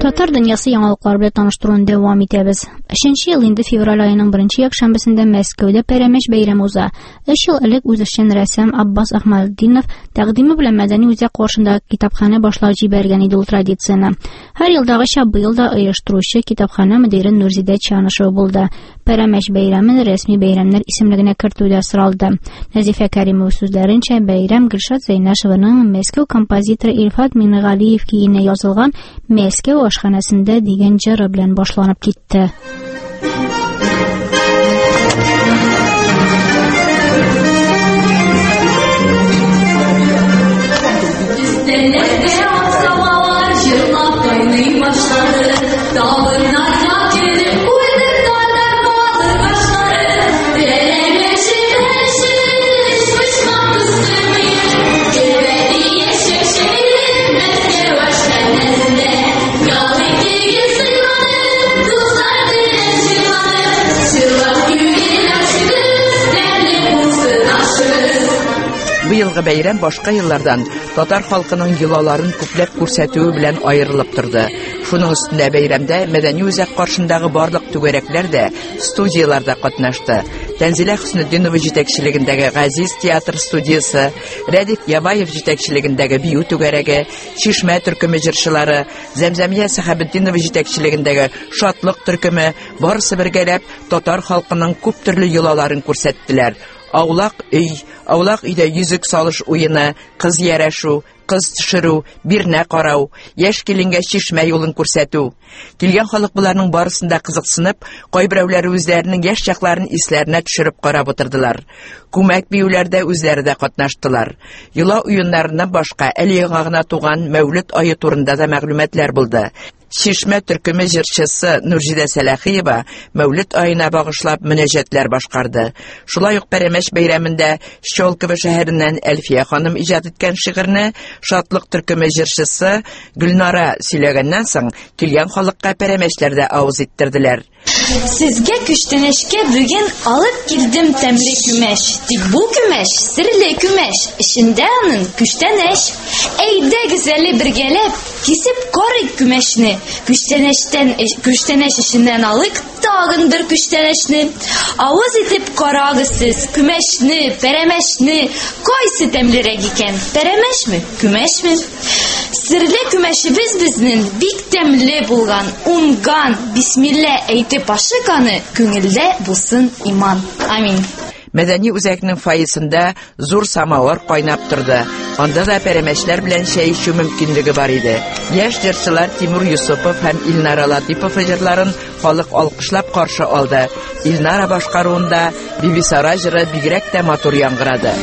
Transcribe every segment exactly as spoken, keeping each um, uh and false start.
Татар дөньясы яңалыклар белән таныштыруны дәвам итәбез. Өченче ел инде февраль аеның беренче якшәмбесендә Мәскәүдә Пәрәмәч бәйрәме уза. Өч ел элек үзешчән рәссам Аббас Ахмаддинов тәкъдиме белән Мәдәни үзәк каршында китапханә башлап җибәргән иде ул традицияне. Һәр елдагыча быел да оештыручы китапханә мөдире Нурзидә Чанышева булды. Пәрәмәч бәйрәмен рәсми бәйрәмнәр исемлегенә кертүдә соралды. Нәзифә Кәримова сүзләренчә, бәйрәм Гөлшат Зәйнәшеваның Мәскәү композиторы Илфат Мингалиев киенә язылган Мәскәү ашханәсендә дигән җыры белән башланып китте. Быелгы бәйрәм башка еллардан татар халкының йолаларын күпләп күрсәтүе белән аерылып торды. Шуның өстендә бәйрәмдә Мәдәни үзәк каршындагы барлык түгәрәкләр дә студияларда катнашты. Тәнзилә Хөснетдинова җитәкчелегендәге Газиз театр студиясе, Рәдиф Ябаев җитәкчелегендәге Бию түгәрәге, Чишмә төркеме җырчылары, Зәмзәмия Сәхәбетдинова җитәкчелегендәге Шатлык төркеме барысы бергәләп татар халкының күп төрле йолаларын күрсәттеләр. Аулак өй, аулак өйдә йөзек салыш уены, кыз ярәшү, кыз төшерү, бирнә карау, яшь киленгә чишмә юлын күрсәтү. Килгән халык буларның барысында кызыксынып, кайберәүләре үзләренең яшь чакларын исләренә төшереп карап утырдылар. Күмәк биюләрдә үзләре дә катнаштылар. Йола уеннарыннан башка әле яңа гына туган Мәүлид ае турында да мәгълүматлар булды. Чишмә төркеме җырчысы Нурзидә Сәләхиева Мәүлид аена багышлап мөнәҗәтләр башкарды. Шулай ук Пәрәмәч бәйрәмендә Щелково шәһәреннән Әлфия ханым иҗат иткән шигырьне Шатлык төркеме җырчысы Гөлнара сөйләгәннән соң килгән халыкка пәрәмәчләрдә авыз иттерделәр. Сезгә күчтәнәшкә бүген алып килдем тәмле күмәш. Тик бу күмәш серле күмәш. Эчендә аның күчтәнәш. Әйдәгез әле бергәләп кисеп карыйк күмәшне. Күчтәнәштән күчтәнәш эченнән алык тагын бер күчтәнәшне. Авыз итеп карагыз сез күмәшне, пәрәмәшне. Кайсы тәмлерәк икән? Пәрәмәшме, күмәшме? Серле күмәшебез безнең бик тәмле булган, уңган. Бисмилла әйтеп ашыканы, күңелдә булсын иман. Амин. Мәдәни үзәкнең фойесында зур самавыр кайнап торды. Анда да пәрәмәчләр белән чәй эчү мөмкинлеге бар иде. Яшь җырчылар Тимур Юсупов һәм Илнара Латипов җырларын халык алкышлап каршы алды. Илнара башкаруында Бибисара җыры бигрәк тә матур яңгырады.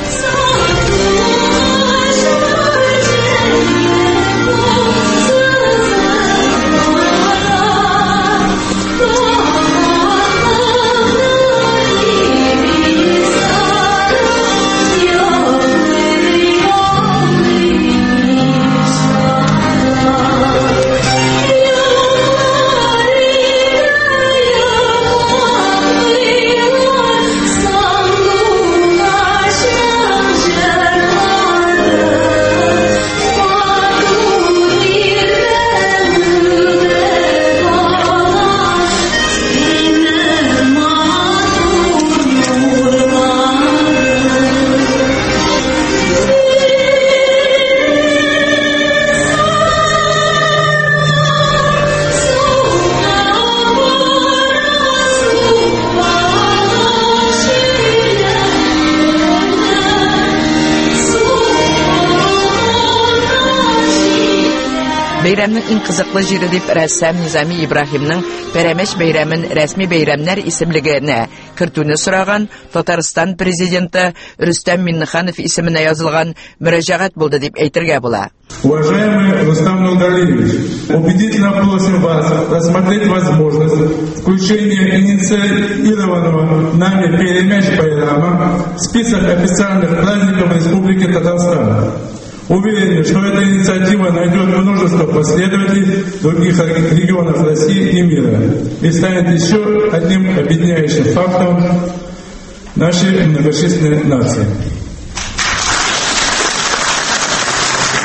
Бәйрәмнең иң кызыклы җире дип рәссам Низами Ибраһимның Пәрәмәч бәйрәмен рәсми бәйрәмнәр исемлегенә кертүне сораган Татарстан президенты Рөстәм Миннеханов исеменә язылган мөрәҗәгать булды дип әйтергә була. Уважаемый Рустам Нургалиевич, убедительно просим вас рассмотреть возможность включения инициированного нами Пәрәмәч байрама в список официальных праздников Республики Татарстан. Уверены, что эта инициатива найдет множество последователей в других регионах России и мира и станет еще одним объединяющим фактором нашей многочисленной нации.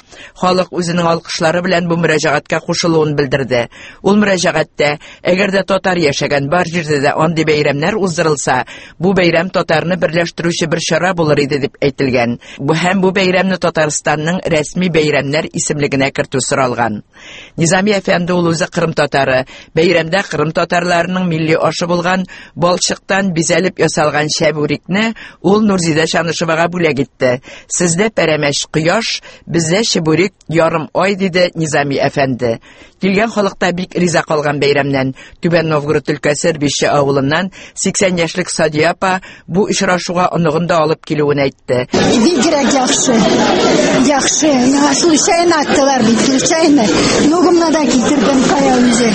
Халык үзенең алкышлары белән бу мөрәҗәгатькә кушылуын белдерде. Ул мөрәҗәгатьтә, әгәр дә татар яшәгән бар җирдә дә андый бәйрәмнәр уздырылса, бу бәйрәм татарны берләштерүче бер чара булыр иде дип әйтелгән. Бу һәм бу бәйрәмне Татарстанның рәсми бәйрәмнәр исемлегенә кертү соралган. Низами әфәнде ул үзе Кырым татары. Бәйрәмдә Кырым татарларының милли ашы булган балчыктан бизәлеп ясалган шәбүрикне ул Нурзидә Шанышевага бүләк итте. Сездә пәрәмәч кояш, бездә шәбүрик ярым ай, диде Низами әфәнде. Килгән халыкта бик риза калган бәйрәмнән Түбән Новгород өлкәсе Рбище авылыннан сиксән яшьлек Садия апа бу очрашуга оныгында алып килүен әйтте. Бигрәк яхшы. Яхшы. Случайно аттылар бит, случайно. Нугымны да китердем кая үзе.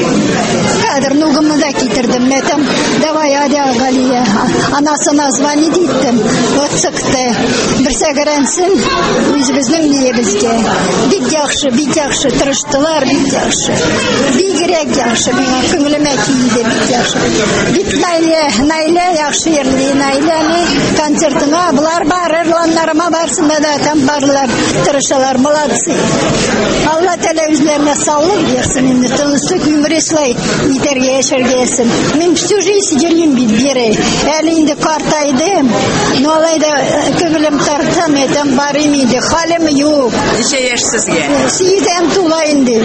Кадр нугымны да китердем. Мәтем, давай, Адя Галия. Анасына звонит иттем. Вот сыкты. Берсә гәрәнсен, үзебезнең биебезгә. Бик яхшы, бик яхшы тырыштылар, бик яхшы. Бигрәк яхшы. Миңа күңелемә килде, бик яхшы. Бик Наилә, Наилә яхшы йөрли, Наиләне концертына булар барыр, ланнарыма барсында да там барлар, тырышалар, молодцы. Алла Тәала үзләренә саулык бирсен, инде тынычлык өмір слай итәргә яшәргәсен. Мин всю жизнь сиделим бит бире. Әле инде картайдым. Но алай да күңелем тартсам, әйтәм барым инде, халым юк. Ничә яшь сезгә? Сиздән тула инде.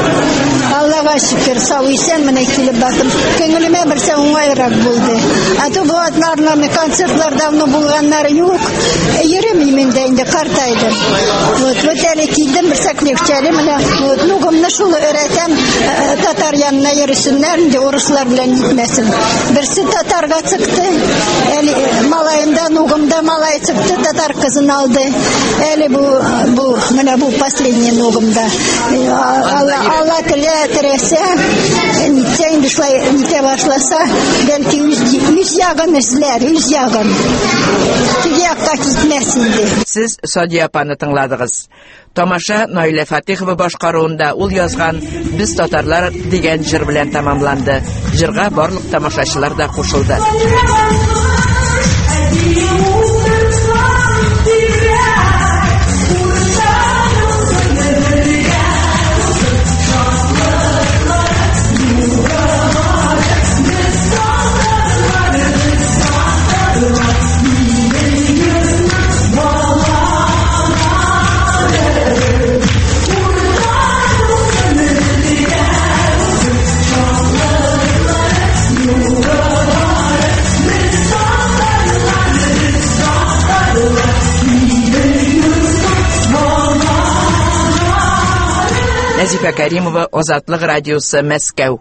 Аллага шөкер, сау исән менә килеп бардым. Күңелемә берсә уңайрак булды. А то бу атларны концертлар давно булганнары юк. Йөрим инде инде картайдым. Вот вот әле килдем берсә легчәле менә. Вот нугымны шул өйрәтәм, татар янына йөрсеннәр, инде урыслар белән итмәсен. Берсе татарга чыкты. Әле малайында нугымда малай чыкты, татар кызын алды. Әле бу бу менә бу последний нугымда. Алла Алла теле терәсә, нитә инде шулай нитә башласа, бәлки үз ягын эзләр, үз ягын. Теге якка китмәс инде. Сез Садия апаны тыңладыгыз. Тамаша Наилә Фатихова башкаруында ул язган «Без татарлар» дигән җыр белән тамамланды. Җырга барлык тамашачылар да кушылды. Назифа Кәримова, Азатлык радиосы, Мәскәү.